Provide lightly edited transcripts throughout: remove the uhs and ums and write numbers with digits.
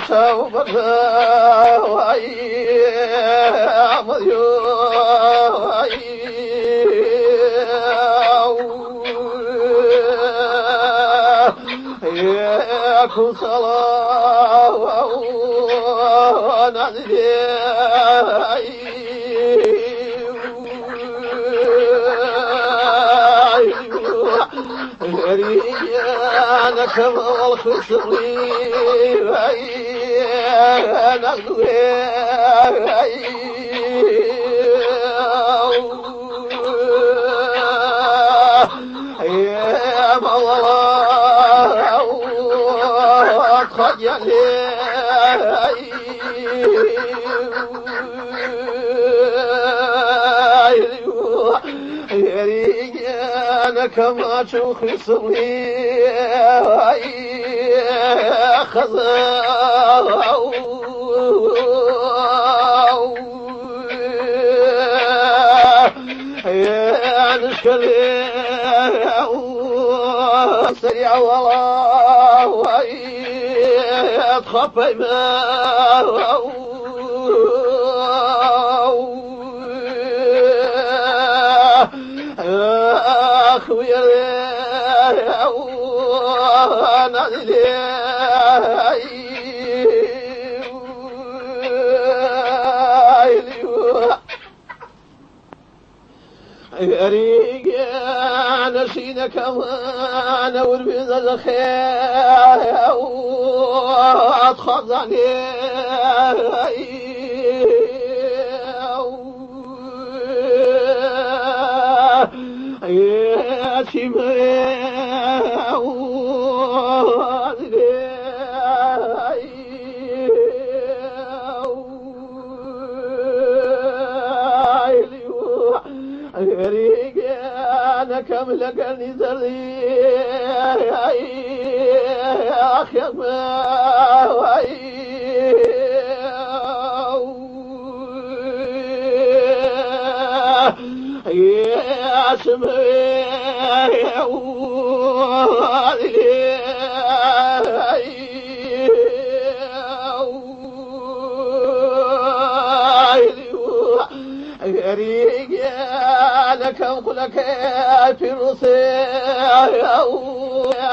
صوبك ياكو صلاة نادي ريانك والخصري يا مولا خجلي ريانك ما تشوف صغير خذا يا نشكلي سريع والله تخفي ما أخويا نادي ريقا نسينك وانا والبيض الخير واتخضني يا ريقانا كم لقني ذري يا أخي يا سمي ريقانا كم قلك في رصيح يا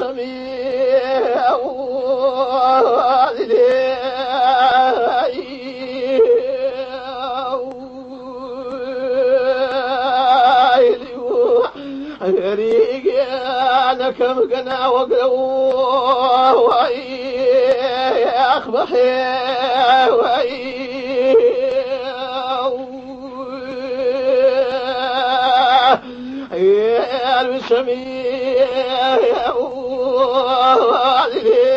ريقانا كم قنا وقلو يا أخبحي يا المسمي